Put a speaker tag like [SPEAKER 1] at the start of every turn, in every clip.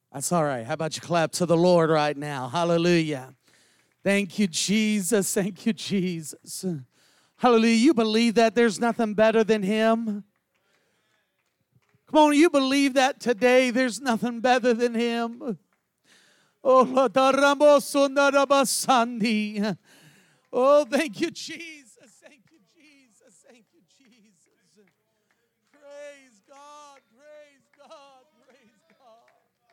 [SPEAKER 1] That's all right. How about you clap to the Lord right now? Hallelujah. Thank you, Jesus. Thank you, Jesus. Hallelujah. You believe that there's nothing better than Him? Come on, you believe that today there's nothing better than Him? Oh, thank you, Jesus. Thank you, Jesus. Thank you, Jesus. Praise God. Praise God. Praise God.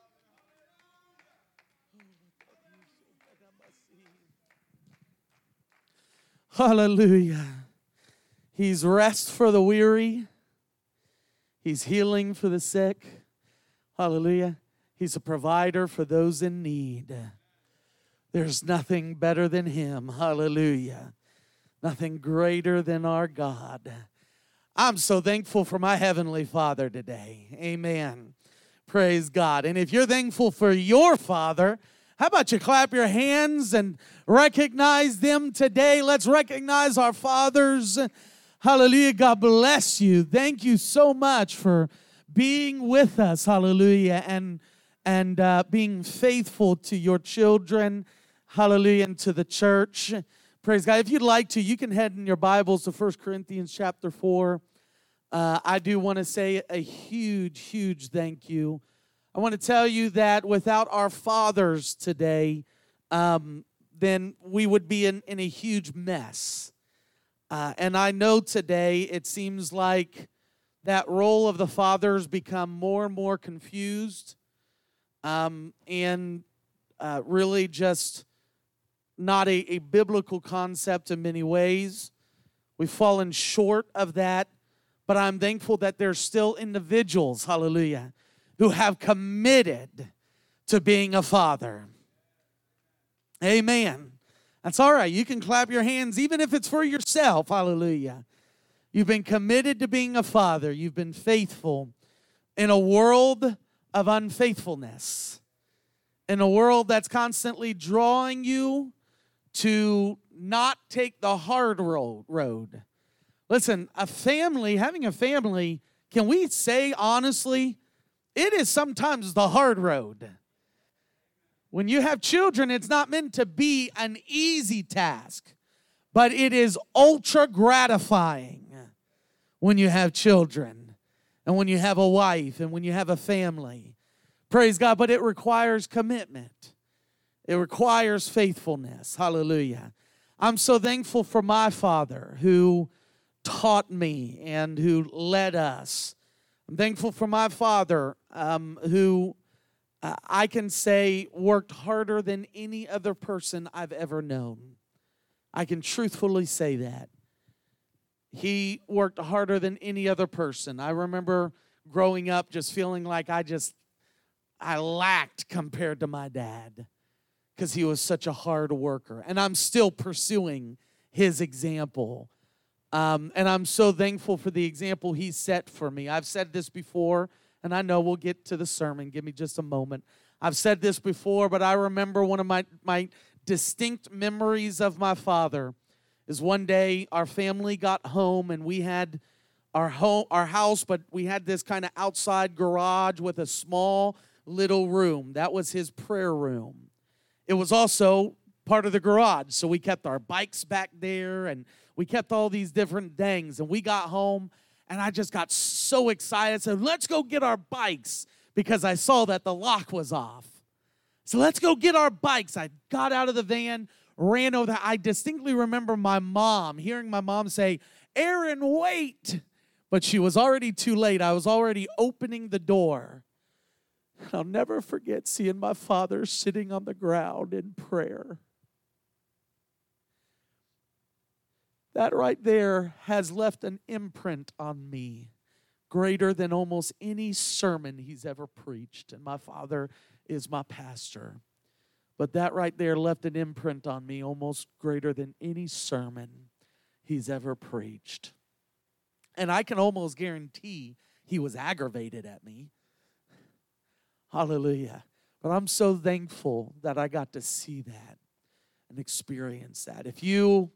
[SPEAKER 1] Hallelujah. He's rest for the weary. He's healing for the sick. Hallelujah. He's a provider for those in need. There's nothing better than Him. Hallelujah. Nothing greater than our God. I'm so thankful for my Heavenly Father today. Amen. Praise God. And if you're thankful for your Father, how about you clap your hands and recognize them today? Let's recognize our fathers. Hallelujah. God bless you. Thank you so much for being with us. Hallelujah. And being faithful to your children. Hallelujah. And to the church. Praise God. If you'd like to, you can head in your Bibles to 1 Corinthians chapter 4. I do want to say a huge, huge thank you. I want to tell you that without our fathers today, then we would be in a huge mess. And I know today it seems like that role of the fathers become more and more confused and really just not a biblical concept in many ways. We've fallen short of that, but I'm thankful that there's still individuals, hallelujah, who have committed to being a father. Amen. That's all right. You can clap your hands even if it's for yourself. Hallelujah. You've been committed to being a father. You've been faithful in a world of unfaithfulness, in a world that's constantly drawing you to not take the hard road. Listen, having a family, can we say honestly, it is sometimes the hard road. When you have children, it's not meant to be an easy task, but it is ultra gratifying when you have children and when you have a wife and when you have a family. Praise God, but it requires commitment. It requires faithfulness. Hallelujah. I'm so thankful for my father who taught me and who led us. I'm thankful for my father who I can say worked harder than any other person I've ever known. I can truthfully say that. He worked harder than any other person. I remember growing up just feeling like I lacked compared to my dad because he was such a hard worker. And I'm still pursuing his example. And I'm so thankful for the example he set for me. I've said this before, and I know we'll get to the sermon. Give me just a moment. I've said this before, but I remember one of my distinct memories of my father is one day our family got home, and we had our house, but we had this kind of outside garage with a small little room. That was his prayer room. It was also part of the garage, so we kept our bikes back there, and we kept all these different things. And we got home, and I just got so excited. I said, let's go get our bikes, because I saw that the lock was off. So let's go get our bikes. I got out of the van, ran over there. I distinctly remember hearing my mom say, Aaron, wait. But she was already too late. I was already opening the door. And I'll never forget seeing my father sitting on the ground in prayer. That right there has left an imprint on me greater than almost any sermon he's ever preached. And my father is my pastor. But that right there left an imprint on me almost greater than any sermon he's ever preached. And I can almost guarantee he was aggravated at me. Hallelujah. But I'm so thankful that I got to see that and experience that. If you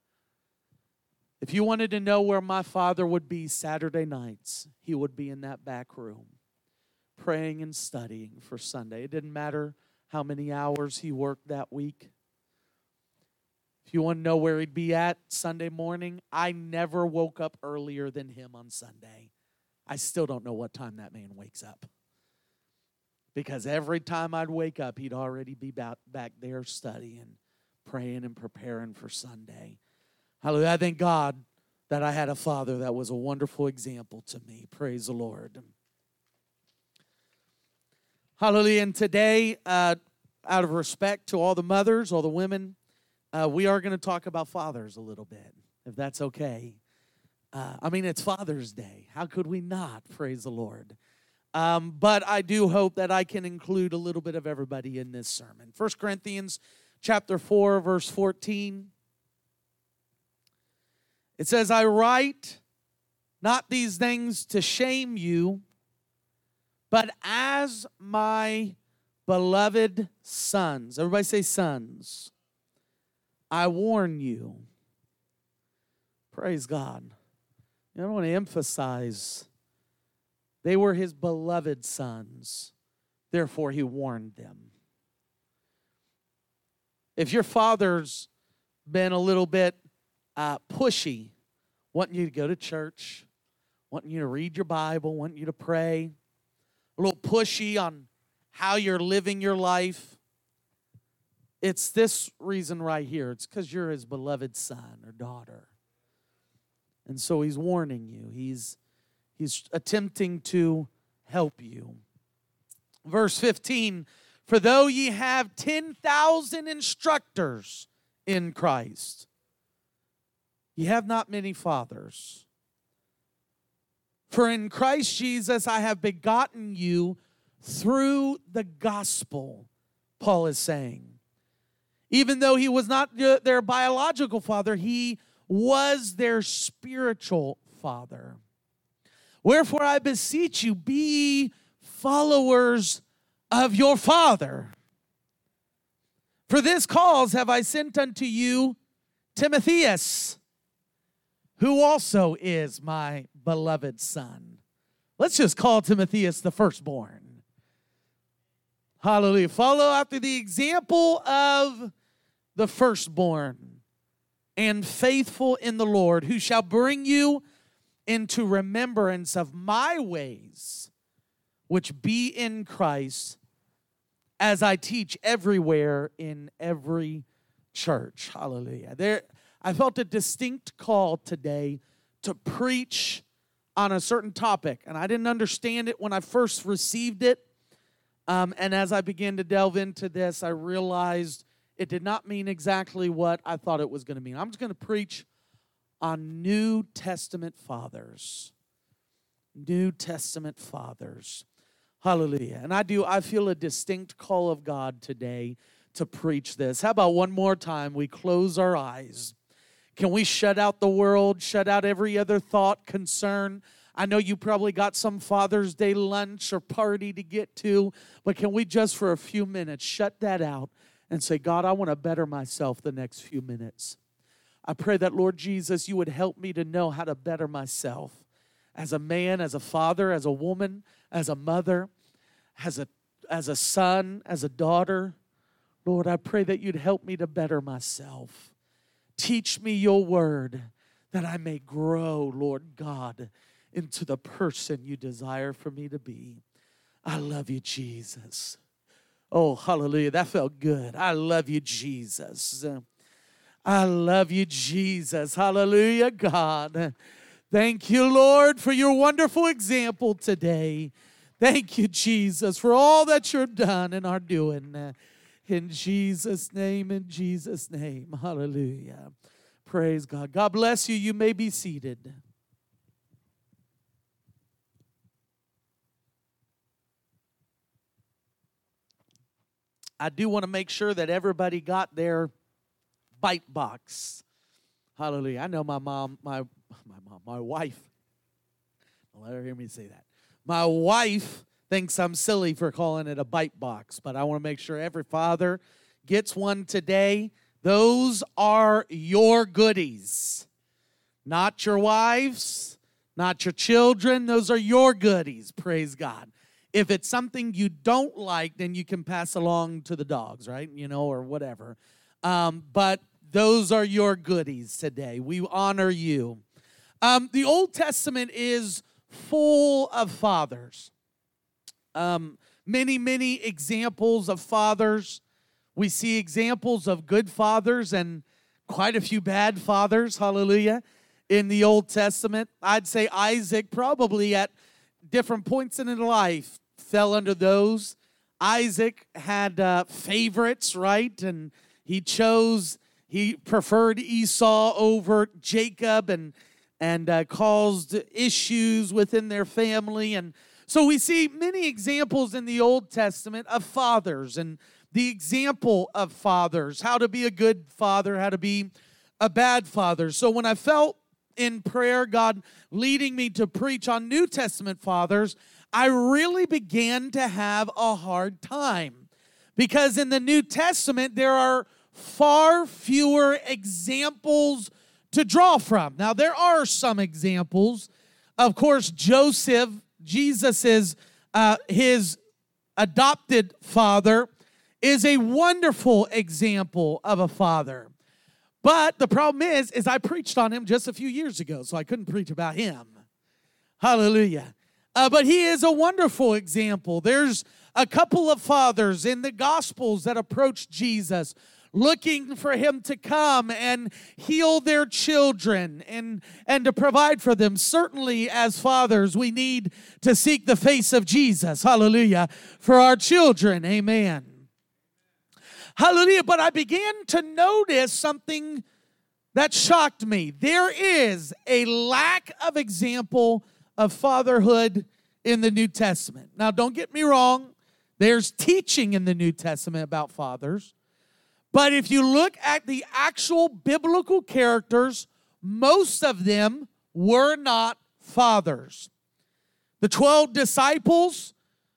[SPEAKER 1] wanted to know where my father would be Saturday nights, he would be in that back room praying and studying for Sunday. It didn't matter how many hours he worked that week. If you want to know where he'd be at Sunday morning, I never woke up earlier than him on Sunday. I still don't know what time that man wakes up. Because every time I'd wake up, he'd already be back there studying, praying, and preparing for Sunday. Hallelujah. I thank God that I had a father that was a wonderful example to me. Praise the Lord. Hallelujah. And today, out of respect to all the mothers, all the women, we are going to talk about fathers a little bit, if that's okay. It's Father's Day. How could we not? Praise the Lord. But I do hope that I can include a little bit of everybody in this sermon. 1 Corinthians chapter 4, verse 14. It says, I write not these things to shame you, but as my beloved sons. Everybody say sons. I warn you. Praise God. I want to emphasize they were his beloved sons. Therefore, he warned them. If your father's been a little bit pushy, wanting you to go to church, wanting you to read your Bible, wanting you to pray, a little pushy on how you're living your life, it's this reason right here. It's because you're his beloved son or daughter. And so he's warning you. He's attempting to help you. Verse 15, for though ye have 10,000 instructors in Christ, ye have not many fathers. For in Christ Jesus I have begotten you through the gospel, Paul is saying. Even though he was not their biological father, he was their spiritual father. Wherefore I beseech you, be ye followers of your Father. For this cause have I sent unto you Timotheus, who also is my beloved son. Let's just call Timotheus the firstborn. Hallelujah. Follow after the example of the firstborn and faithful in the Lord, who shall bring you into remembrance of my ways, which be in Christ, as I teach everywhere in every church. Hallelujah. I felt a distinct call today to preach on a certain topic, and I didn't understand it when I first received it. And as I began to delve into this, I realized it did not mean exactly what I thought it was going to mean. I'm just going to preach on New Testament fathers. New Testament fathers. Hallelujah. And I feel a distinct call of God today to preach this. How about one more time we close our eyes? Can we shut out the world, shut out every other thought, concern? I know you probably got some Father's Day lunch or party to get to, but can we just for a few minutes shut that out and say, God, I want to better myself the next few minutes. I pray that, Lord Jesus, you would help me to know how to better myself as a man, as a father, as a woman, as a mother, as a son, as a daughter. Lord, I pray that you'd help me to better myself. Teach me your word that I may grow, Lord God, into the person you desire for me to be. I love you, Jesus. Oh, hallelujah. That felt good. I love you, Jesus. I love you, Jesus. Hallelujah, God. Thank you, Lord, for your wonderful example today. Thank you, Jesus, for all that you're done and are doing. In Jesus' name, in Jesus' name. Hallelujah. Praise God. God bless you. You may be seated. I do want to make sure that everybody got their bite box. Hallelujah. I know my wife, don't let her hear me say that. My wife thinks I'm silly for calling it a bite box, but I want to make sure every father gets one today. Those are your goodies, not your wives, not your children. Those are your goodies, praise God. If it's something you don't like, then you can pass along to the dogs, right? Or whatever. But those are your goodies today. We honor you. The Old Testament is full of fathers. Many, many examples of fathers. We see examples of good fathers and quite a few bad fathers, hallelujah, in the Old Testament. I'd say Isaac probably at different points in his life fell under those. Isaac had favorites, right? And he preferred Esau over Jacob and caused issues within their family. And so we see many examples in the Old Testament of fathers and the example of fathers, how to be a good father, how to be a bad father. So when I felt in prayer, God leading me to preach on New Testament fathers, I really began to have a hard time. Because in the New Testament, there are far fewer examples to draw from. Now, there are some examples. Of course, Joseph, Jesus' his adopted father, is a wonderful example of a father. But the problem is I preached on him just a few years ago, so I couldn't preach about him. Hallelujah. But he is a wonderful example. There's a couple of fathers in the Gospels that approached Jesus looking for him to come and heal their children and to provide for them. Certainly, as fathers, we need to seek the face of Jesus, hallelujah, for our children, amen. Hallelujah, but I began to notice something that shocked me. There is a lack of example of fatherhood in the New Testament. Now, don't get me wrong. There's teaching in the New Testament about fathers. But if you look at the actual biblical characters, most of them were not fathers. The 12 disciples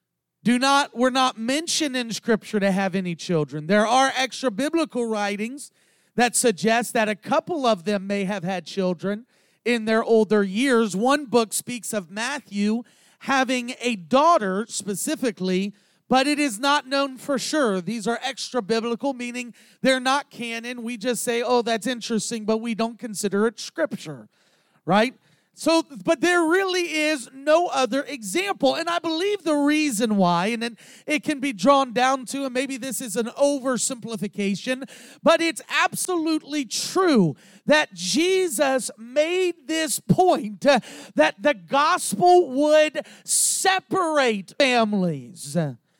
[SPEAKER 1] were not mentioned in Scripture to have any children. There are extra biblical writings that suggest that a couple of them may have had children in their older years. One book speaks of Matthew having a daughter specifically, but it is not known for sure. These are extra biblical, meaning they're not canon. We just say, oh, that's interesting, but we don't consider it Scripture, right? So, but there really is no other example. And I believe the reason why, and then it can be drawn down to, and maybe this is an oversimplification, but it's absolutely true that Jesus made this point that the gospel would separate families.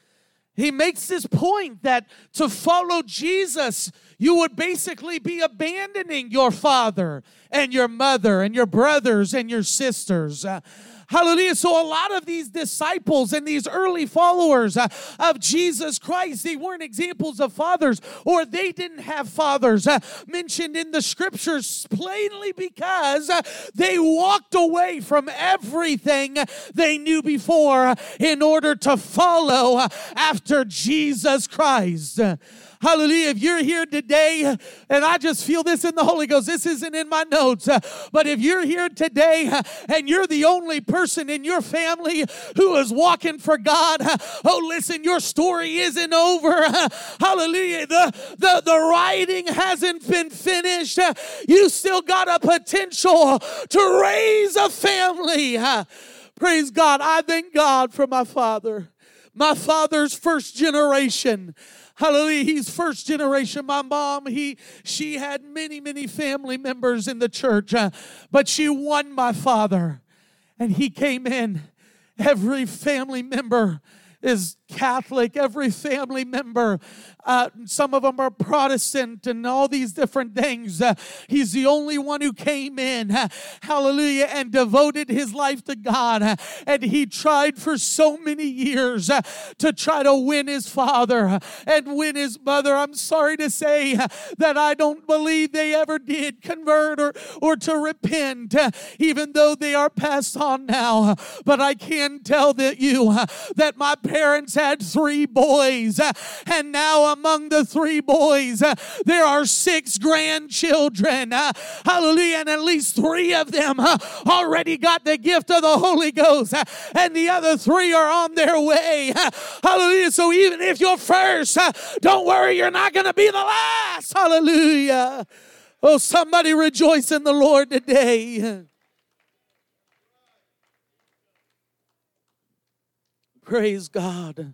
[SPEAKER 1] He makes this point that to follow Jesus, you would basically be abandoning your father and your mother and your brothers and your sisters. Hallelujah. So a lot of these disciples and these early followers of Jesus Christ, they weren't examples of fathers, or they didn't have fathers mentioned in the Scriptures plainly because they walked away from everything they knew before in order to follow after Jesus Christ. Hallelujah. If you're here today, and I just feel this in the Holy Ghost, this isn't in my notes, but if you're here today and you're the only person in your family who is walking for God, oh, listen, your story isn't over. Hallelujah. The writing hasn't been finished. You still got a potential to raise a family. Praise God. I thank God for my father. My father's first generation. Hallelujah. He's first generation. My mom, she had many family members in the church, but she won my father. And he came in. Every family member is Catholic. Every family member, some of them are Protestant and all these different things. He's the only one who came in, hallelujah, and devoted his life to God. And he tried for so many years to try to win his father and win his mother. I'm sorry to say that I don't believe they ever did convert or to repent, even though they are passed on now. But I can tell that my parents had 3 boys, and now among the 3 boys, there are 6 grandchildren. Hallelujah. And at least 3 of them already got the gift of the Holy Ghost, and the other 3 are on their way. Hallelujah. So even if you're first, don't worry, you're not going to be the last. Hallelujah. Oh, somebody rejoice in the Lord today. Praise God.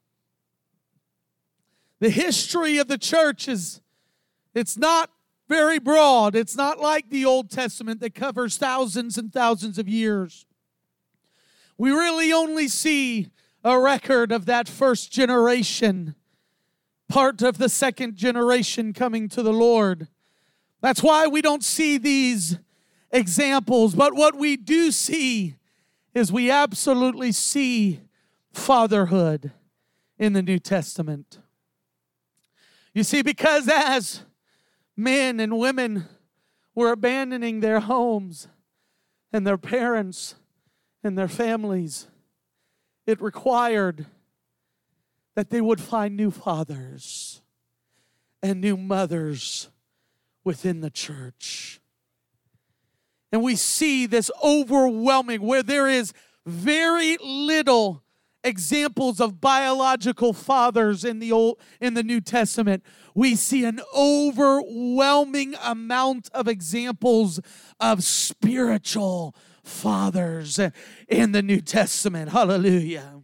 [SPEAKER 1] The history of the church it's not very broad. It's not like the Old Testament that covers thousands and thousands of years. We really only see a record of that first generation, part of the second generation coming to the Lord. That's why we don't see these examples. But what we do see is we absolutely see fatherhood in the New Testament. You see, because as men and women were abandoning their homes and their parents and their families, it required that they would find new fathers and new mothers within the church. And we see this overwhelming, where there is very little examples of biological fathers in the New Testament. We see an overwhelming amount of examples of spiritual fathers in the New Testament. Hallelujah.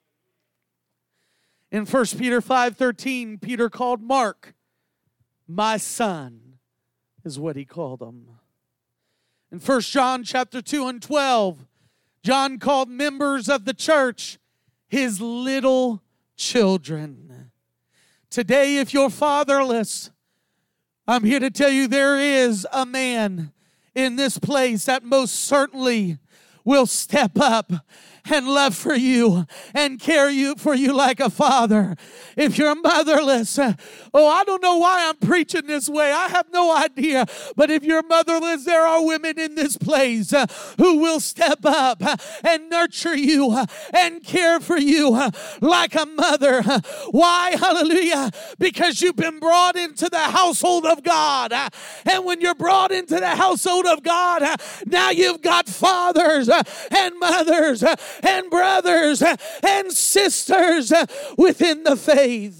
[SPEAKER 1] In 1 Peter 5:13, Peter called Mark, my son, is what he called him. In 1 John chapter 2 and 12, John called members of the church his little children. Today, if you're fatherless, I'm here to tell you there is a man in this place that most certainly will step up and love for you and care for you like a father. If you're motherless, I don't know why I'm preaching this way. I have no idea. But if you're motherless, there are women in this place who will step up and nurture you and care for you like a mother. Why? Hallelujah. Because you've been brought into the household of God. And when you're brought into the household of God, now you've got fathers and mothers and brothers and sisters within the faith.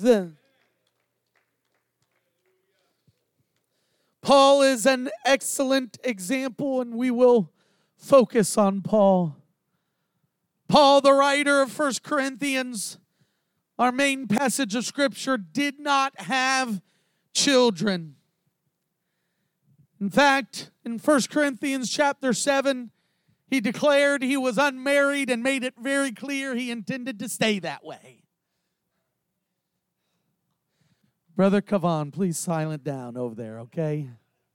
[SPEAKER 1] Paul is an excellent example, and we will focus on Paul. Paul, the writer of 1 Corinthians, our main passage of Scripture, did not have children. In fact, in 1 Corinthians chapter 7, he declared he was unmarried and made it very clear he intended to stay that way. Brother Kavan, please silent down over there, okay?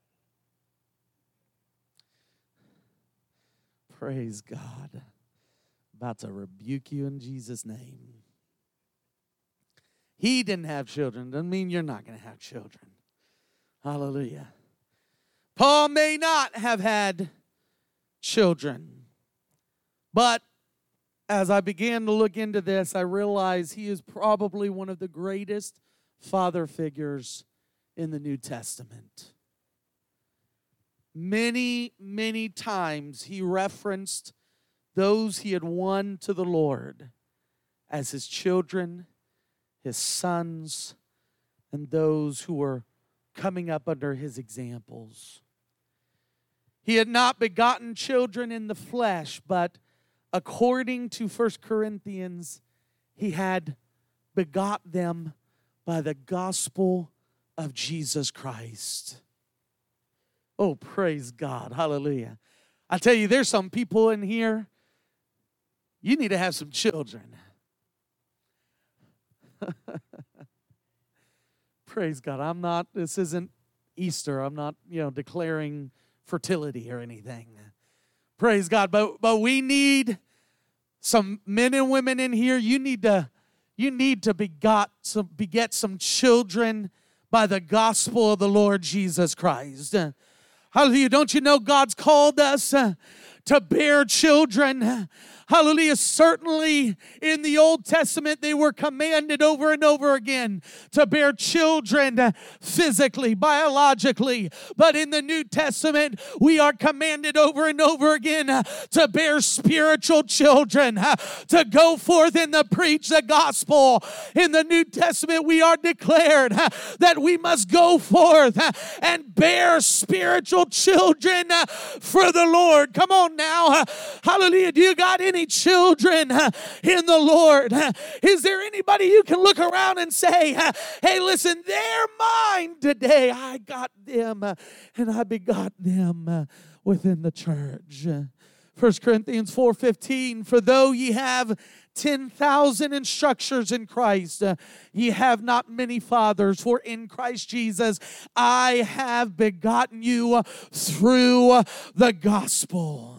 [SPEAKER 1] Praise God. About to rebuke you in Jesus' name. He didn't have children. Doesn't mean you're not going to have children. Hallelujah. Paul may not have had children, but as I began to look into this, I realized he is probably one of the greatest father figures in the New Testament. Many, many times he referenced those he had won to the Lord as his children, his sons, and those who were coming up under his examples. He had not begotten children in the flesh, but according to 1 Corinthians, he had begot them by the gospel of Jesus Christ. Oh, praise God. Hallelujah. I tell you, there's some people in here, you need to have some children. Praise God. This isn't Easter. I'm not, declaring fertility or anything. Praise God. But we need some men and women in here. You need to beget some children by the gospel of the Lord Jesus Christ. Hallelujah. Don't you know God's called us to bear children? Hallelujah. Certainly in the Old Testament, they were commanded over and over again to bear children physically, biologically. But in the New Testament, we are commanded over and over again to bear spiritual children, to go forth and to preach the gospel. In the New Testament, we are declared that we must go forth and bear spiritual children for the Lord. Come on now. Hallelujah. Do you got any children in the Lord? Is there anybody you can look around and say, hey, listen, they're mine today. I got them and I begot them within the church. 1 Corinthians 4:15, for though ye have 10,000 instructors in Christ, ye have not many fathers, for in Christ Jesus I have begotten you through the gospel.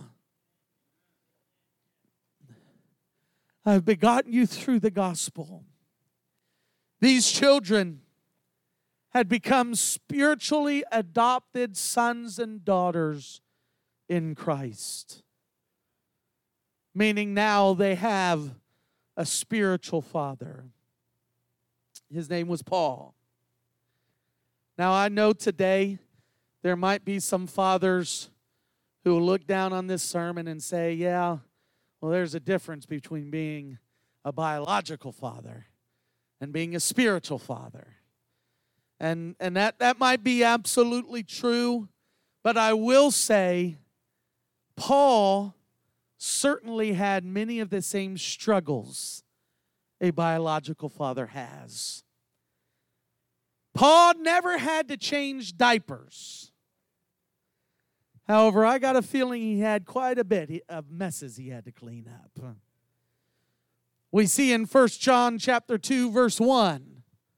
[SPEAKER 1] I've begotten you through the gospel. These children had become spiritually adopted sons and daughters in Christ. Meaning now they have a spiritual father. His name was Paul. Now I know today there might be some fathers who will look down on this sermon and say, yeah, well, there's a difference between being a biological father and being a spiritual father. And that might be absolutely true, but I will say Paul certainly had many of the same struggles a biological father has. Paul never had to change diapers. However, I got a feeling he had quite a bit of messes he had to clean up. We see in 1 John chapter 2, verse 1,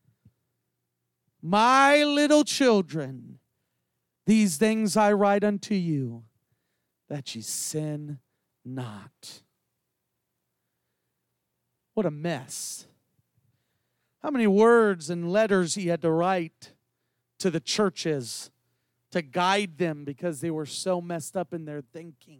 [SPEAKER 1] my little children, these things I write unto you, that ye sin not. What a mess. How many words and letters he had to write to the churches to guide them because they were so messed up in their thinking.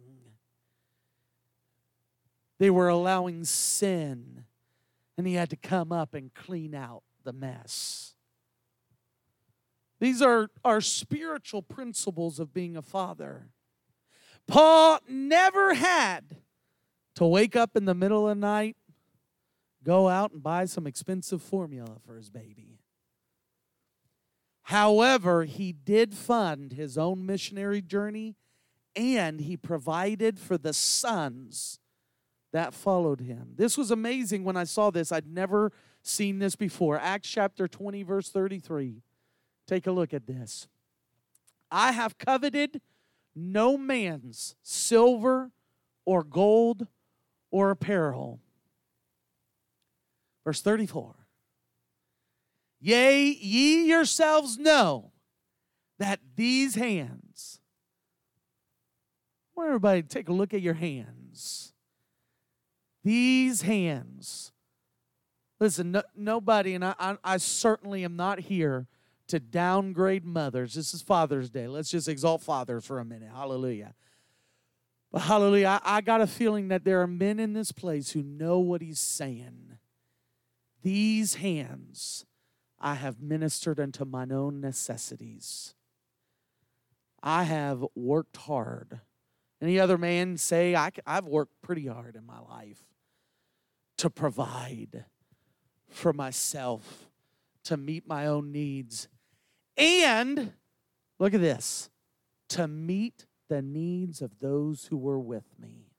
[SPEAKER 1] They were allowing sin, and he had to come up and clean out the mess. These are our spiritual principles of being a father. Paul never had to wake up in the middle of the night, go out and buy some expensive formula for his baby. However, he did fund his own missionary journey, and he provided for the sons that followed him. This was amazing when I saw this. I'd never seen this before. Acts chapter 20, verse 33. Take a look at this. I have coveted no man's silver or gold or apparel. Verse 34. Yea, ye yourselves know that these hands, I want everybody to take a look at your hands. These hands. Listen, nobody, and I certainly am not here to downgrade mothers. This is Father's Day. Let's just exalt fathers for a minute. Hallelujah. But hallelujah, I got a feeling that there are men in this place who know what he's saying. These hands I have ministered unto mine own necessities. I have worked hard. Any other man say, I've worked pretty hard in my life to provide for myself, to meet my own needs, and, look at this, to meet the needs of those who were with me.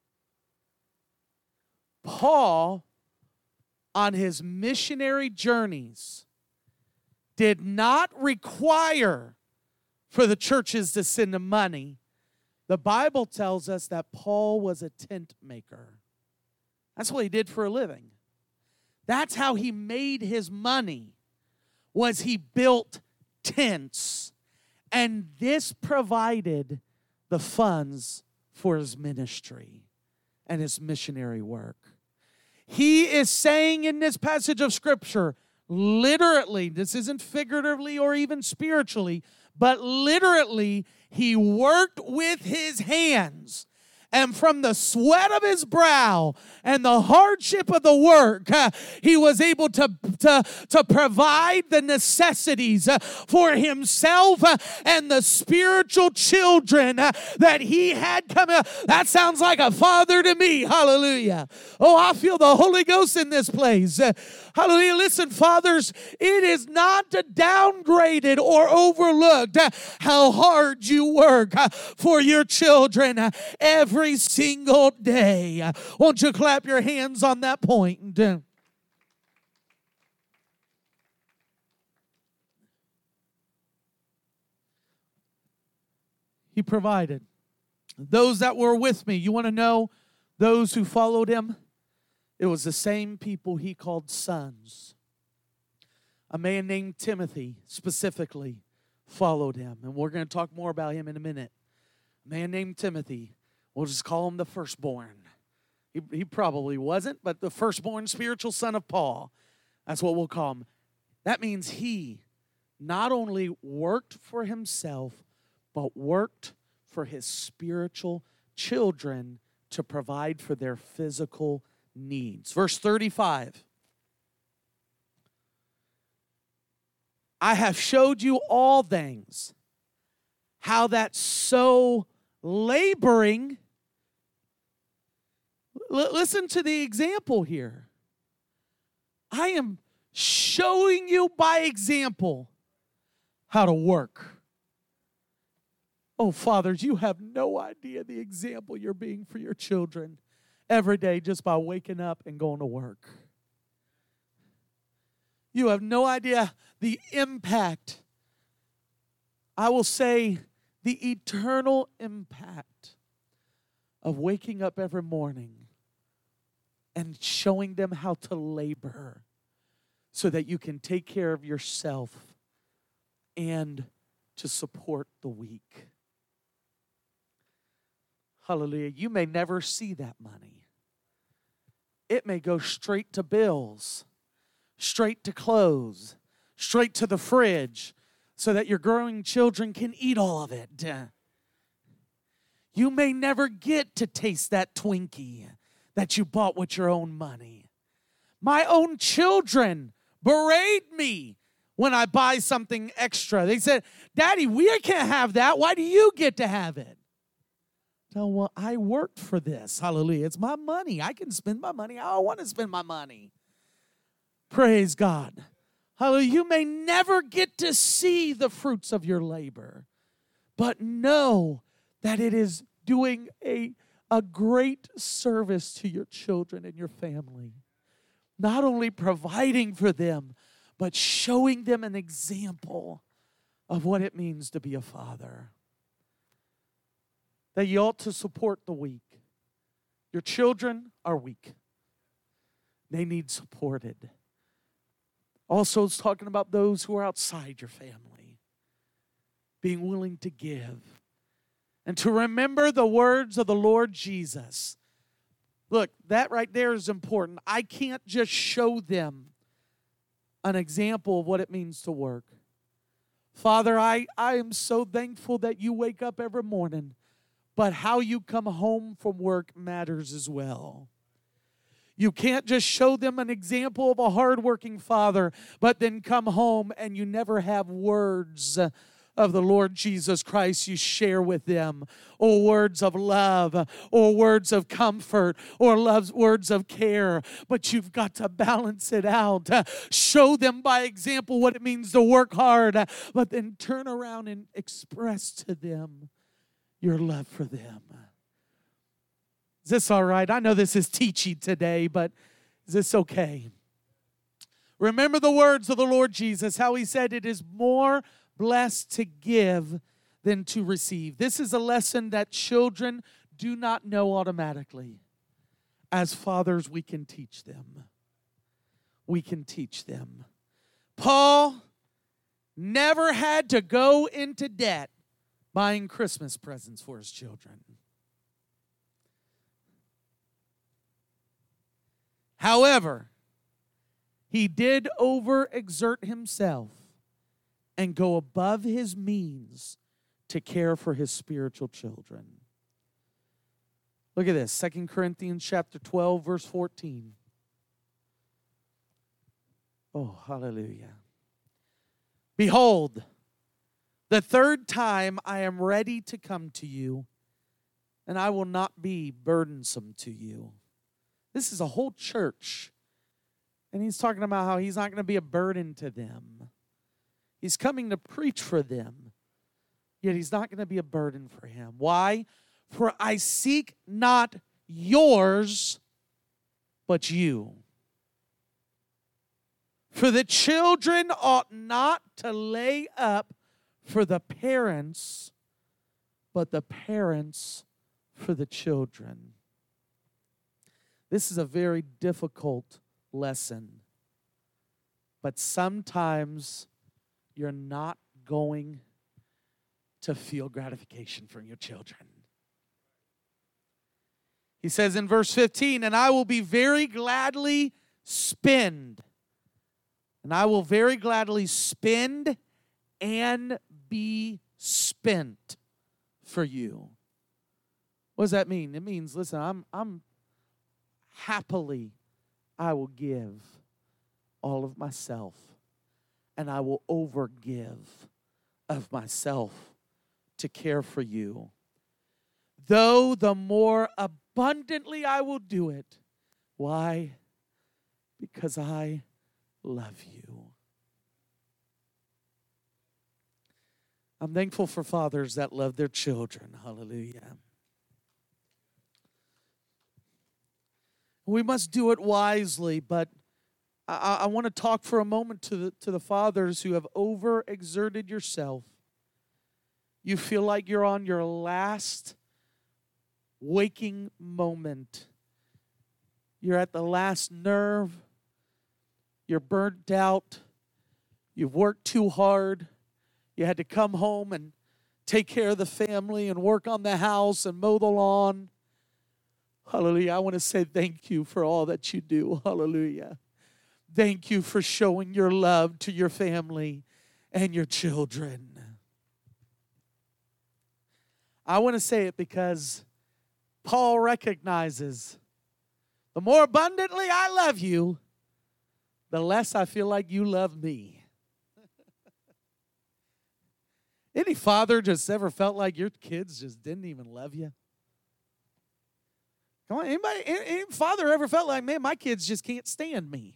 [SPEAKER 1] Paul, on his missionary journeys, did not require for the churches to send him money. The Bible tells us that Paul was a tent maker. That's what he did for a living. That's how he made his money, was he built tents. And this provided the funds for his ministry and his missionary work. He is saying in this passage of Scripture, literally, this isn't figuratively or even spiritually, but literally, he worked with his hands. And from the sweat of his brow and the hardship of the work, he was able to provide the necessities for himself and the spiritual children that he had coming. That sounds like a father to me. Hallelujah. Oh, I feel the Holy Ghost in this place. Hallelujah. Listen, fathers, it is not downgraded or overlooked how hard you work for your children every single day. Won't you clap your hands on that point? He provided. Those that were with me, you want to know those who followed him? It was the same people he called sons. A man named Timothy specifically followed him. And we're going to talk more about him in a minute. A man named Timothy. We'll just call him the firstborn. He probably wasn't, but the firstborn spiritual son of Paul. That's what we'll call him. That means he not only worked for himself, but worked for his spiritual children to provide for their physical needs. Verse 35. I have showed you all things, how that so laboring. Listen to the example here. I am showing you by example how to work. Oh, fathers, you have no idea the example you're being for your children every day just by waking up and going to work. You have no idea the impact, I will say the eternal impact of waking up every morning and showing them how to labor so that you can take care of yourself and to support the weak. Hallelujah. You may never see that money. It may go straight to bills, straight to clothes, straight to the fridge so that your growing children can eat all of it. You may never get to taste that Twinkie that you bought with your own money. My own children berate me when I buy something extra. They said, Daddy, we can't have that. Why do you get to have it? No, well, I worked for this. Hallelujah. It's my money. I can spend my money how I want to spend my money. Praise God. Hallelujah. You may never get to see the fruits of your labor, but know that it is doing a great service to your children and your family. Not only providing for them, but showing them an example of what it means to be a father. That you ought to support the weak. Your children are weak. They need supported. Also, it's talking about those who are outside your family. Being willing to give. And to remember the words of the Lord Jesus. Look, that right there is important. I can't just show them an example of what it means to work. Father, I am so thankful that you wake up every morning, but how you come home from work matters as well. You can't just show them an example of a hardworking father, but then come home and you never have words of the Lord Jesus Christ you share with them, or words of love, or words of comfort, or words of care. But you've got to balance it out. Show them by example what it means to work hard, but then turn around and express to them your love for them. Is this all right? I know this is teachy today, but is this okay? Remember the words of the Lord Jesus, how he said it is more blessed to give than to receive. This is a lesson that children do not know automatically. As fathers, we can teach them. We can teach them. Paul never had to go into debt buying Christmas presents for his children. However, he did overexert himself and go above his means to care for his spiritual children. Look at this, 2 Corinthians chapter 12, verse 14. Oh, hallelujah. Behold, the third time I am ready to come to you, and I will not be burdensome to you. This is a whole church. And he's talking about how he's not going to be a burden to them. He's coming to preach for them. Yet he's not going to be a burden for him. Why? For I seek not yours, but you. For the children ought not to lay up for the parents, but the parents for the children. This is a very difficult lesson. But sometimes you're not going to feel gratification from your children. He says in verse 15, and I will be very gladly spend. And I will very gladly spend and be spent for you. What does that mean? It means, listen, I'm happily, I will give all of myself, and I will overgive of myself to care for you. Though the more abundantly I will do it. Why? Because I love you. I'm thankful for fathers that love their children. Hallelujah. We must do it wisely, but I want to talk for a moment to the fathers who have overexerted yourself. You feel like you're on your last waking moment. You're at the last nerve. You're burnt out. You've worked too hard. You had to come home and take care of the family and work on the house and mow the lawn. Hallelujah. I want to say thank you for all that you do. Hallelujah. Thank you for showing your love to your family and your children. I want to say it because Paul recognizes the more abundantly I love you, the less I feel like you love me. Any father just ever felt like your kids just didn't even love you? Come on, any father ever felt like, man, my kids just can't stand me?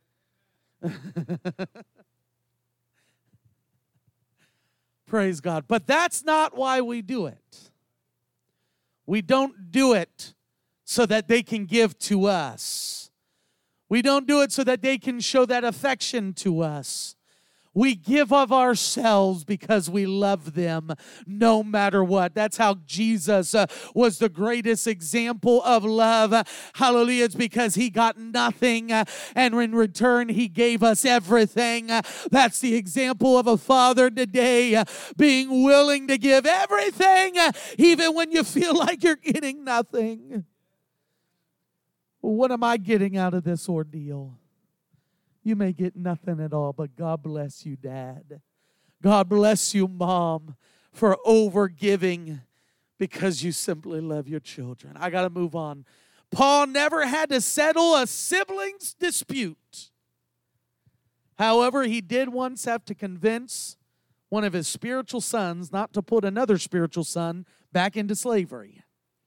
[SPEAKER 1] Praise God. But that's not why we do it. We don't do it so that they can give to us. We don't do it so that they can show that affection to us. We give of ourselves because we love them no matter what. That's how Jesus was the greatest example of love. Hallelujah. It's because he got nothing and in return he gave us everything. That's the example of a father today being willing to give everything even when you feel like you're getting nothing. What am I getting out of this ordeal? You may get nothing at all, but God bless you, Dad. God bless you, Mom, for overgiving because you simply love your children. I got to move on. Paul never had to settle a siblings dispute. However, he did once have to convince one of his spiritual sons not to put another spiritual son back into slavery.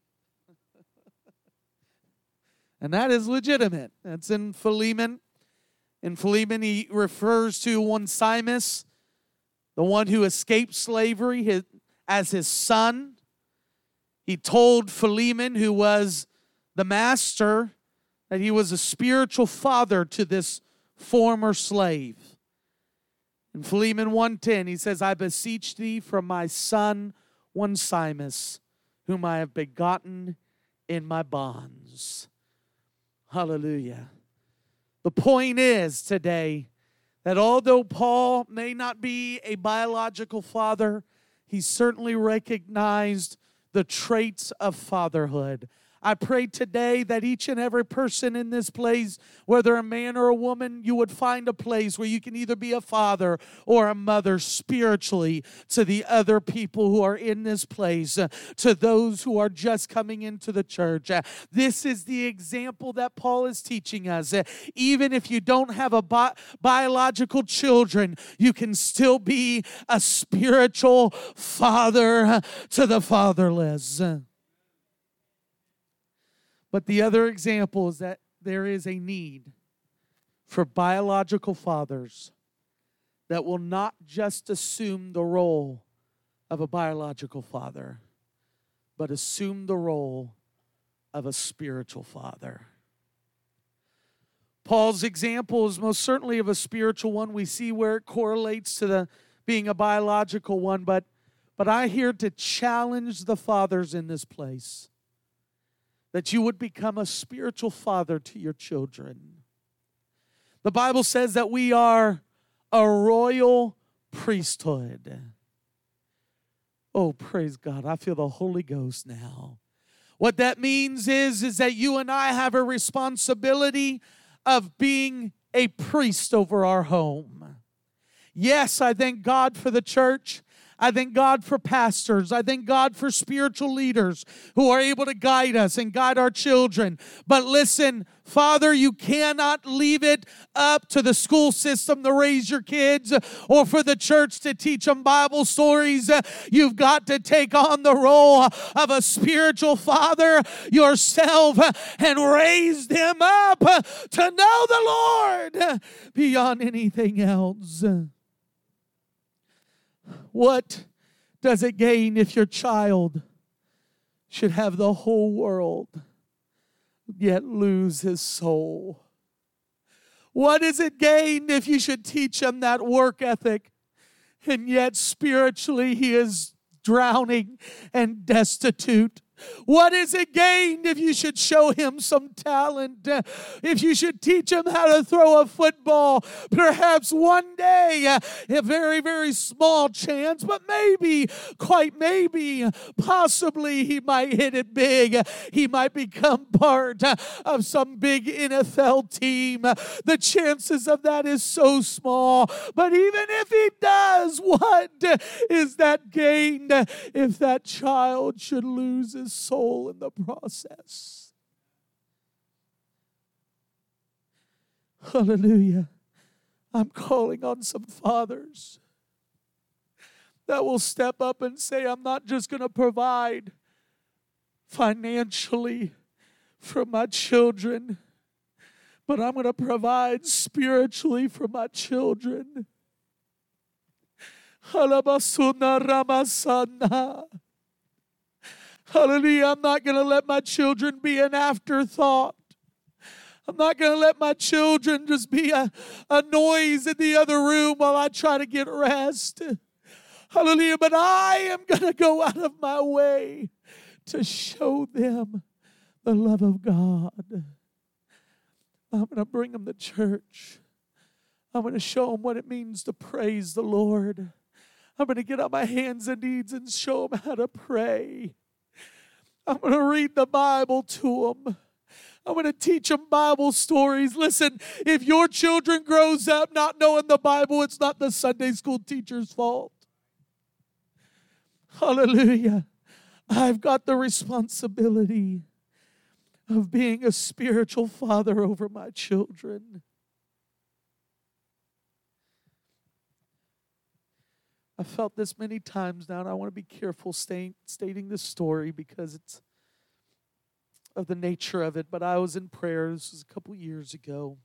[SPEAKER 1] And that is legitimate. That's in Philemon. In Philemon, he refers to Onesimus, the one who escaped slavery, as his son. He told Philemon, who was the master, that he was a spiritual father to this former slave. In Philemon 1:10, he says, I beseech thee from my son Onesimus, whom I have begotten in my bonds. Hallelujah. The point is today that although Paul may not be a biological father, he certainly recognized the traits of fatherhood. I pray today that each and every person in this place, whether a man or a woman, you would find a place where you can either be a father or a mother spiritually to the other people who are in this place, to those who are just coming into the church. This is the example that Paul is teaching us. Even if you don't have a biological children, you can still be a spiritual father to the fatherless. But the other example is that there is a need for biological fathers that will not just assume the role of a biological father, but assume the role of a spiritual father. Paul's example is most certainly of a spiritual one. We see where it correlates to the being a biological one, but I'm here to challenge the fathers in this place that you would become a spiritual father to your children. The Bible says that we are a royal priesthood. Oh, praise God. I feel the Holy Ghost now. What that means is that you and I have a responsibility of being a priest over our home. Yes, I thank God for the church. I thank God for pastors. I thank God for spiritual leaders who are able to guide us and guide our children. But listen, Father, you cannot leave it up to the school system to raise your kids or for the church to teach them Bible stories. You've got to take on the role of a spiritual father yourself and raise them up to know the Lord beyond anything else. What does it gain if your child should have the whole world yet lose his soul? What does it gain if you should teach him that work ethic and yet spiritually he is drowning and destitute? What is it gained if you should show him some talent? If you should teach him how to throw a football, perhaps one day, a very, very small chance, but maybe, quite maybe, possibly he might hit it big. He might become part of some big NFL team. The chances of that is so small. But even if he does, what is that gained if that child should lose his soul in the process? Hallelujah. I'm calling on some fathers that will step up and say, I'm not just going to provide financially for my children, but I'm going to provide spiritually for my children. Halabasuna Ramasana. Hallelujah. I'm not going to let my children be an afterthought. I'm not going to let my children just be a noise in the other room while I try to get rest. Hallelujah. But I am going to go out of my way to show them the love of God. I'm going to bring them to church. I'm going to show them what it means to praise the Lord. I'm going to get on my hands and knees and show them how to pray. I'm going to read the Bible to them. I'm going to teach them Bible stories. Listen, if your children grows up not knowing the Bible, it's not the Sunday school teacher's fault. Hallelujah. I've got the responsibility of being a spiritual father over my children. I've felt this many times now, and I want to be careful stating this story because it's of the nature of it. But I was in prayer. This was a couple years ago.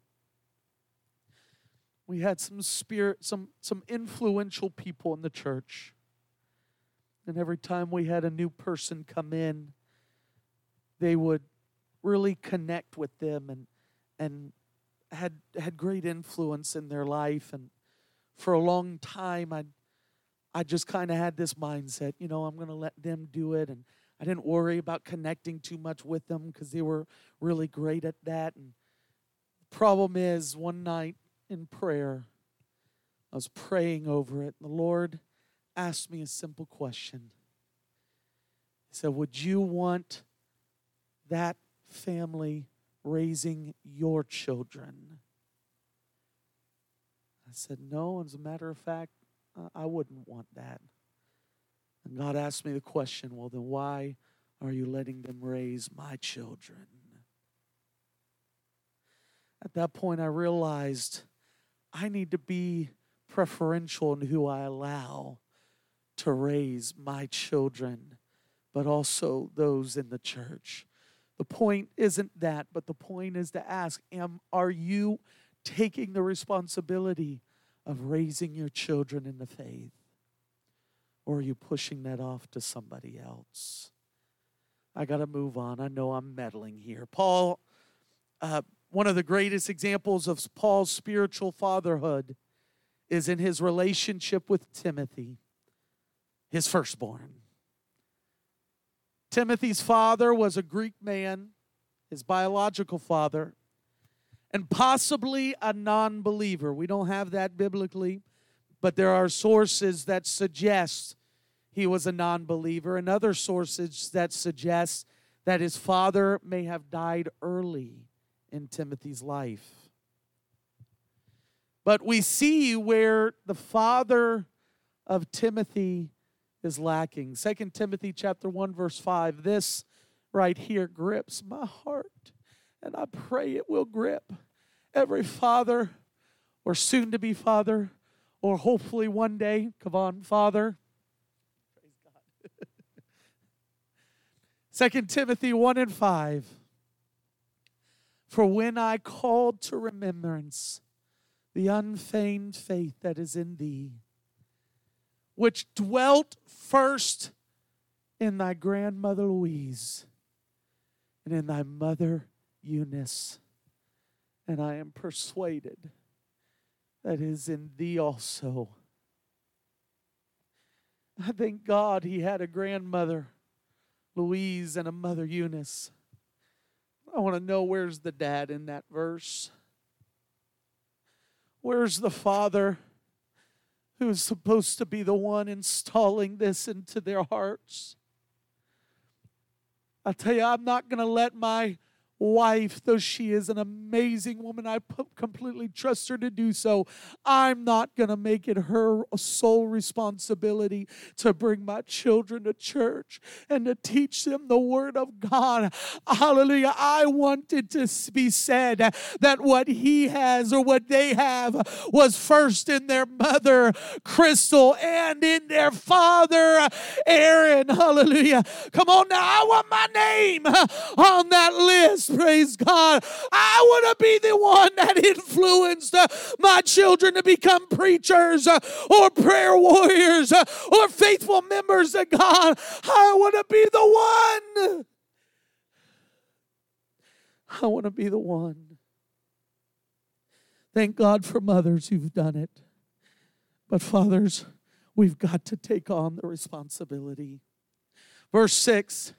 [SPEAKER 1] We had some influential people in the church. And every time we had a new person come in, they would really connect with them and had great influence in their life. And for a long time, I just kind of had this mindset, I'm going to let them do it. And I didn't worry about connecting too much with them because they were really great at that. And the problem is, one night in prayer, I was praying over it. And the Lord asked me a simple question. He said, would you want that family raising your children? I said, no, as a matter of fact, I wouldn't want that. And God asked me the question, well, then why are you letting them raise my children? At that point, I realized I need to be preferential in who I allow to raise my children, but also those in the church. The point isn't that, but the point is to ask, are you taking the responsibility of raising your children in the faith? Or are you pushing that off to somebody else? I got to move on. I know I'm meddling here. Paul, one of the greatest examples of Paul's spiritual fatherhood is in his relationship with Timothy, his firstborn. Timothy's father was a Greek man, his biological father, and possibly a non-believer. We don't have that biblically, but there are sources that suggest he was a non-believer, and other sources that suggest that his father may have died early in Timothy's life. But we see where the father of Timothy is lacking. 2 Timothy chapter 1, verse 5. This right here grips my heart, and I pray it will grip every father or soon-to-be father, or hopefully one day, come on, father. Praise God. 2 Timothy 1 and 5. For when I called to remembrance the unfeigned faith that is in thee, which dwelt first in thy grandmother Louise and in thy mother Eunice, and I am persuaded that is in thee also. I thank God he had a grandmother Louise and a mother Eunice. I want to know, where's the dad in that verse? Where's the father who's supposed to be the one installing this into their hearts? I tell you, I'm not going to let my wife, though she is an amazing woman, I completely trust her to do so, I'm not going to make it her sole responsibility to bring my children to church and to teach them the Word of God. Hallelujah. I want it to be said that what he has or what they have was first in their mother, Crystal, and in their father, Aaron. Hallelujah. Come on now. I want my name on that list. Praise God. I want to be the one that influenced my children to become preachers or prayer warriors or faithful members of God. I want to be the one. I want to be the one. Thank God for mothers who've done it. But fathers, we've got to take on the responsibility. Verse 6.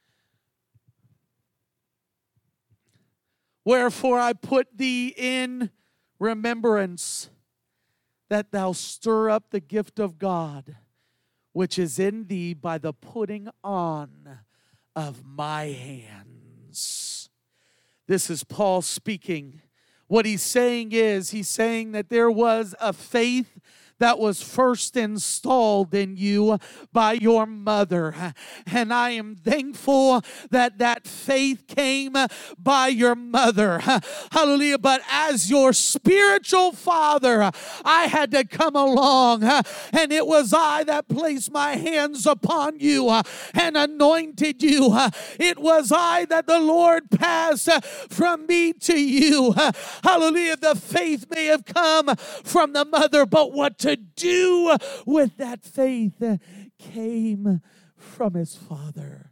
[SPEAKER 1] Wherefore I put thee in remembrance that thou stir up the gift of God, which is in thee by the putting on of my hands. This is Paul speaking. What he's saying is, he's saying that there was a faith that was first installed in you by your mother. And I am thankful that that faith came by your mother. Hallelujah. But as your spiritual father, I had to come along, and it was I that placed my hands upon you and anointed you. It was I that the Lord passed from me to you. Hallelujah. The faith may have come from the mother, but what to do with that faith came from his father.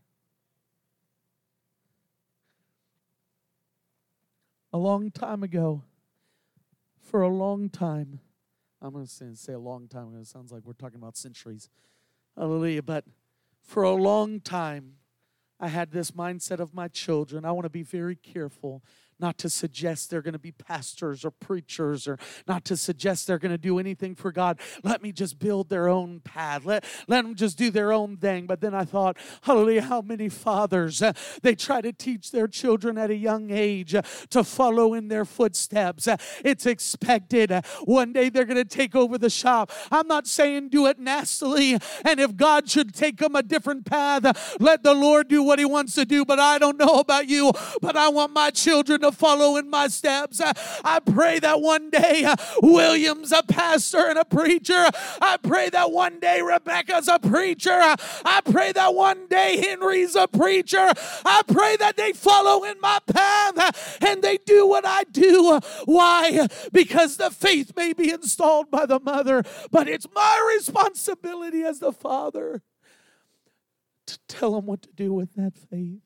[SPEAKER 1] A long time ago, for a long time, I'm going to say a long time ago, it sounds like we're talking about centuries. Hallelujah. But for a long time, I had this mindset of my children. I want to be very careful not to suggest they're going to be pastors or preachers, or not to suggest they're going to do anything for God. Let me just build their own path. Let them just do their own thing. But then I thought, hallelujah, how many fathers, they try to teach their children at a young age to follow in their footsteps. It's expected. One day they're going to take over the shop. I'm not saying do it nastily, and if God should take them a different path, let the Lord do what He wants to do. But I don't know about you, but I want my children to follow in my steps. I pray that one day William's a pastor and a preacher. I pray that one day Rebecca's a preacher. I pray that one day Henry's a preacher. I pray that they follow in my path and they do what I do. Why? Because the faith may be installed by the mother, but it's my responsibility as the father to tell them what to do with that faith.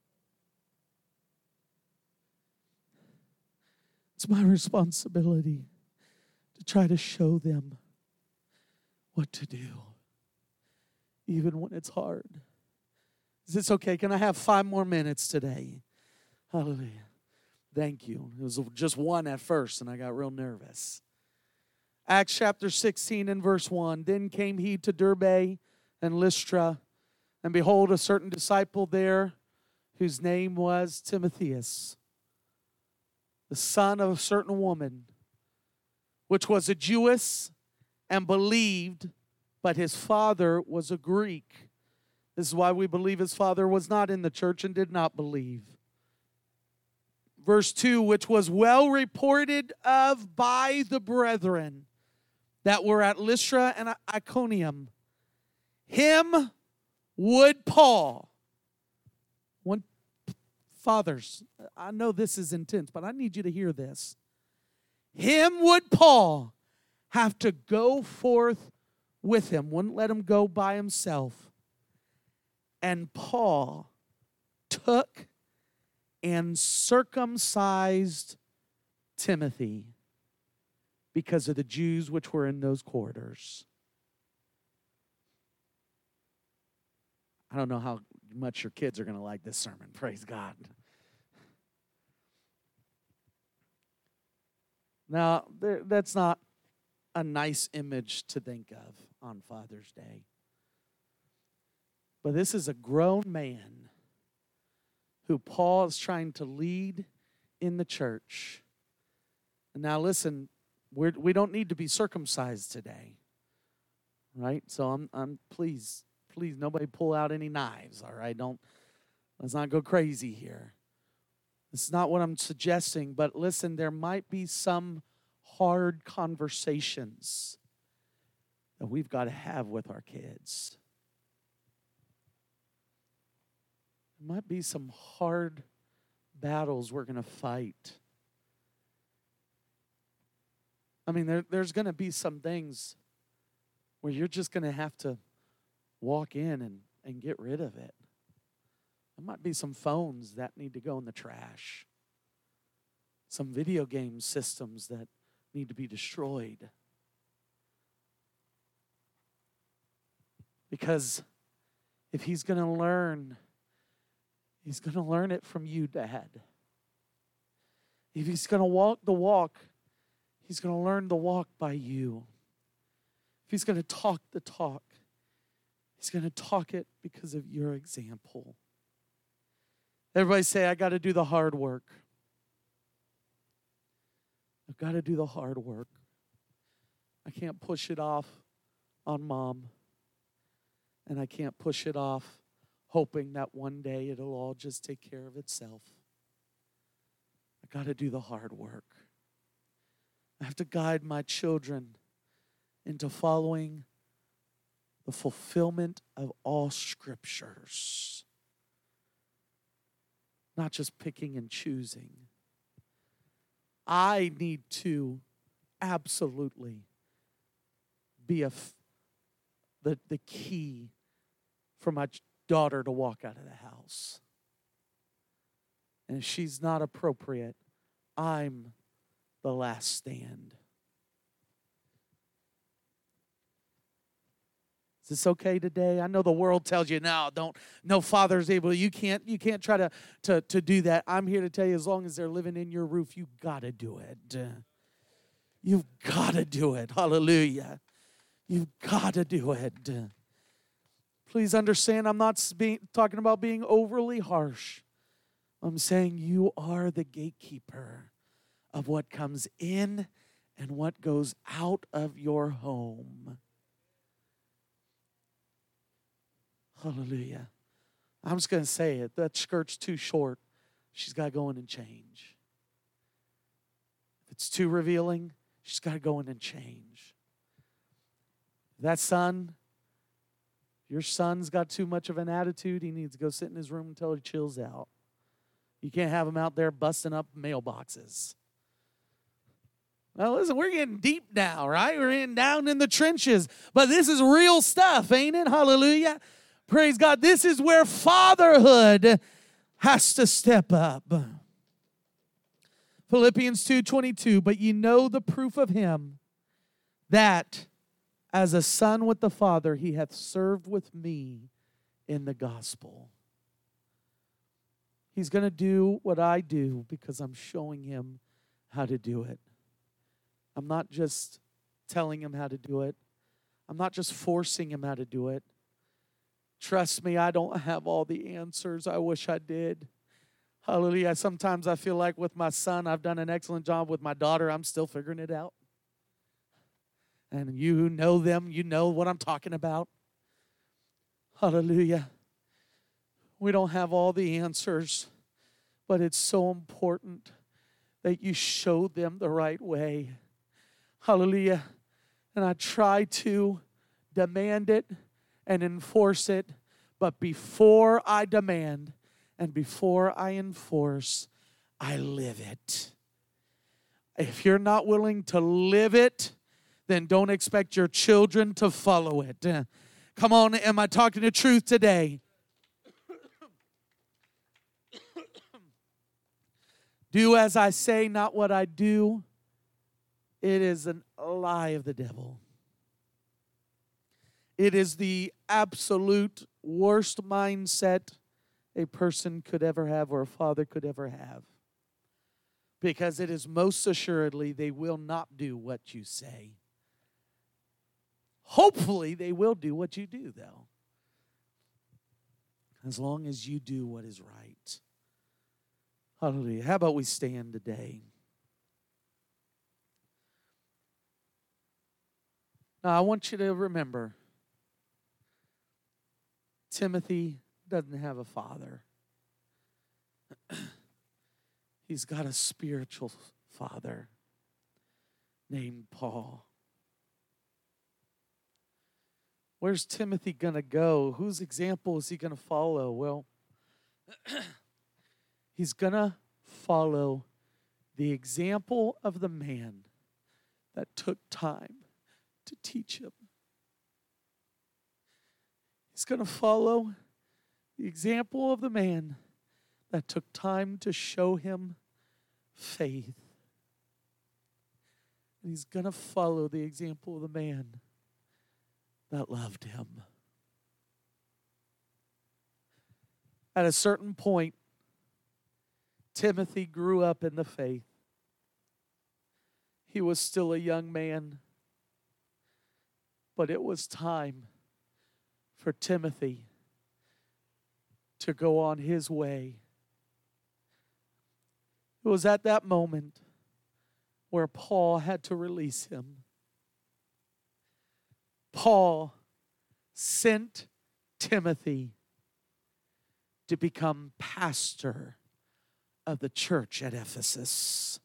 [SPEAKER 1] It's my responsibility to try to show them what to do, even when it's hard. Is this okay? Can I have 5 more minutes today? Hallelujah. Thank you. It was just one at first, and I got real nervous. Acts chapter 16 and verse 1. Then came he to Derbe and Lystra, and behold, a certain disciple there, whose name was Timotheus, the son of a certain woman, which was a Jewess, and believed, but his father was a Greek. This is why we believe his father was not in the church and did not believe. Verse 2, which was well reported of by the brethren that were at Lystra and Iconium. Him would Paul. Fathers, I know this is intense, but I need you to hear this. Him would Paul have to go forth with him, wouldn't let him go by himself. And Paul took and circumcised Timothy because of the Jews which were in those quarters. I don't know how much your kids are going to like this sermon. Praise God. Now, that's not a nice image to think of on Father's Day. But this is a grown man who Paul is trying to lead in the church. And now listen, we don't need to be circumcised today, right? So I'm please nobody pull out any knives, all right? Let's not go crazy here. This is not what I'm suggesting, but listen, there might be some hard conversations that we've got to have with our kids. There might be some hard battles we're going to fight. I mean, there's going to be some things where you're just going to have to walk in and get rid of it. There might be some phones that need to go in the trash. Some video game systems that need to be destroyed. Because if he's going to learn, he's going to learn it from you, Dad. If he's going to walk the walk, he's going to learn the walk by you. If he's going to talk the talk, he's going to talk it because of your example. Everybody say, I got to do the hard work. I've got to do the hard work. I can't push it off on Mom. And I can't push it off hoping that one day it'll all just take care of itself. I got to do the hard work. I have to guide my children into following the fulfillment of all scriptures. Not just picking and choosing. I need to absolutely be the key for my daughter to walk out of the house. And if she's not appropriate, I'm the last stand. Is this okay today? I know the world tells you now, no father's able. You can't try to do that. I'm here to tell you, as long as they're living in your roof, you gotta do it. You've gotta do it. Hallelujah. You've gotta do it. Please understand, I'm not talking about being overly harsh. I'm saying you are the gatekeeper of what comes in and what goes out of your home. Hallelujah. I'm just going to say it. That skirt's too short. She's got to go in and change. If it's too revealing, she's got to go in and change. That son, your son's got too much of an attitude. He needs to go sit in his room until he chills out. You can't have him out there busting up mailboxes. Now, listen, we're getting deep now, right? We're getting down in the trenches. But this is real stuff, ain't it? Hallelujah. Praise God. This is where fatherhood has to step up. Philippians 2:22, but you know the proof of him, that as a son with the Father, he hath served with me in the gospel. He's going to do what I do because I'm showing him how to do it. I'm not just telling him how to do it. I'm not just forcing him how to do it. Trust me, I don't have all the answers. I wish I did. Hallelujah. Sometimes I feel like with my son, I've done an excellent job. With my daughter, I'm still figuring it out. And you who know them, you know what I'm talking about. Hallelujah. We don't have all the answers, but it's so important that you show them the right way. Hallelujah. And I try to demand it and enforce it, but before I demand and before I enforce, I live it. If you're not willing to live it, then don't expect your children to follow it. Come on, am I talking the truth today? Do as I say, not what I do. It is a lie of the devil. It is the absolute worst mindset a person could ever have or a father could ever have. Because it is most assuredly they will not do what you say. Hopefully they will do what you do, though. As long as you do what is right. Hallelujah. How about we stand today? Now, I want you to remember, Timothy doesn't have a father. He's got a spiritual father named Paul. Where's Timothy going to go? Whose example is he going to follow? Well, he's going to follow the example of the man that took time to teach him. He's going to follow the example of the man that took time to show him faith. And he's going to follow the example of the man that loved him. At a certain point, Timothy grew up in the faith. He was still a young man, but it was time for Timothy to go on his way. It was at that moment where Paul had to release him. Paul sent Timothy to become pastor of the church at Ephesus.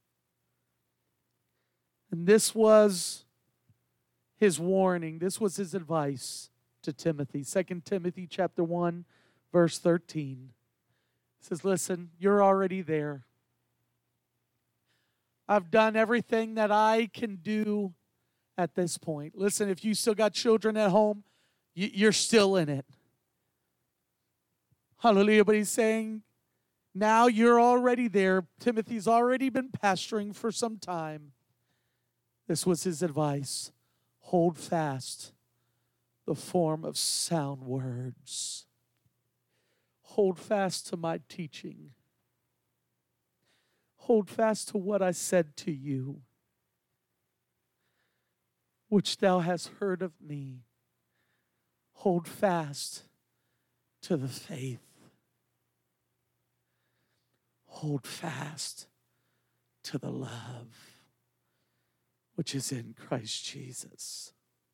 [SPEAKER 1] And this was his warning. This was his advice to Timothy. 2 Timothy chapter 1, verse 13. It says, listen, you're already there. I've done everything that I can do at this point. Listen, if you still got children at home, you're still in it. Hallelujah. But he's saying, now you're already there. Timothy's already been pastoring for some time. This was his advice. Hold fast the form of sound words. Hold fast to my teaching. Hold fast to what I said to you, which thou hast heard of me. Hold fast to the faith. Hold fast to the love which is in Christ Jesus.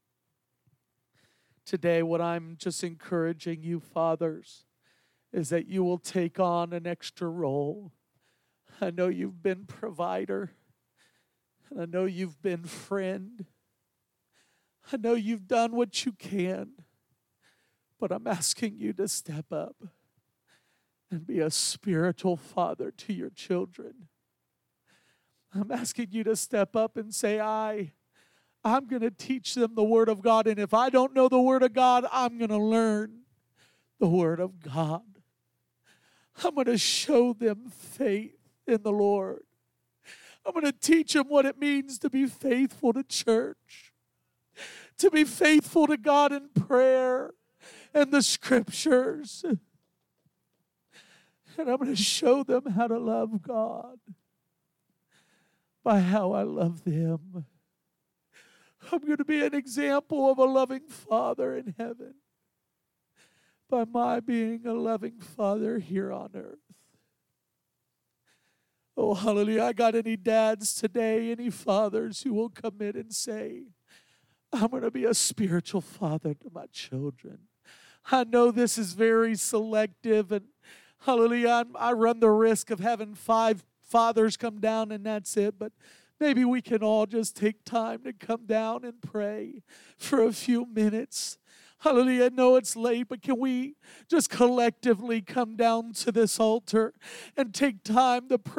[SPEAKER 1] Today, what I'm just encouraging you, fathers, is that you will take on an extra role. I know you've been provider, and I know you've been friend. I know you've done what you can, but I'm asking you to step up and be a spiritual father to your children. I'm asking you to step up and say, I'm going to teach them the Word of God, and if I don't know the Word of God, I'm going to learn the Word of God. I'm going to show them faith in the Lord. I'm going to teach them what it means to be faithful to church, to be faithful to God in prayer and the Scriptures. And I'm going to show them how to love God by how I love them. I'm going to be an example of a loving Father in heaven by my being a loving Father here on earth. Oh, hallelujah. I got any dads today, any fathers who will commit and say, I'm going to be a spiritual father to my children. I know this is very selective, and hallelujah, I run the risk of having 5 fathers come down and that's it, but maybe we can all just take time to come down and pray for a few minutes. Hallelujah. I know it's late, but can we just collectively come down to this altar and take time to pray?